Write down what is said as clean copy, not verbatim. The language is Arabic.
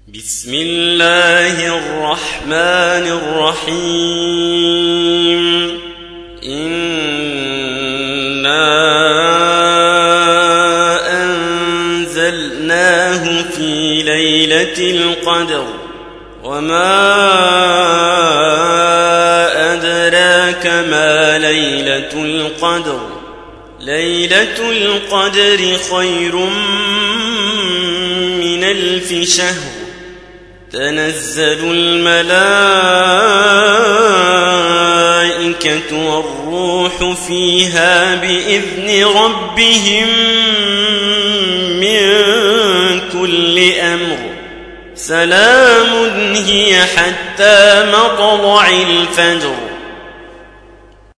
بسم الله الرحمن الرحيم. إنا أنزلناه في ليلة القدر وما أدراك ما ليلة القدر. ليلة القدر خير من 1000 شهر. تنزل الملائكة والروح فيها بإذن ربهم من كل أمر. سلام هي حتى مطلع الفجر.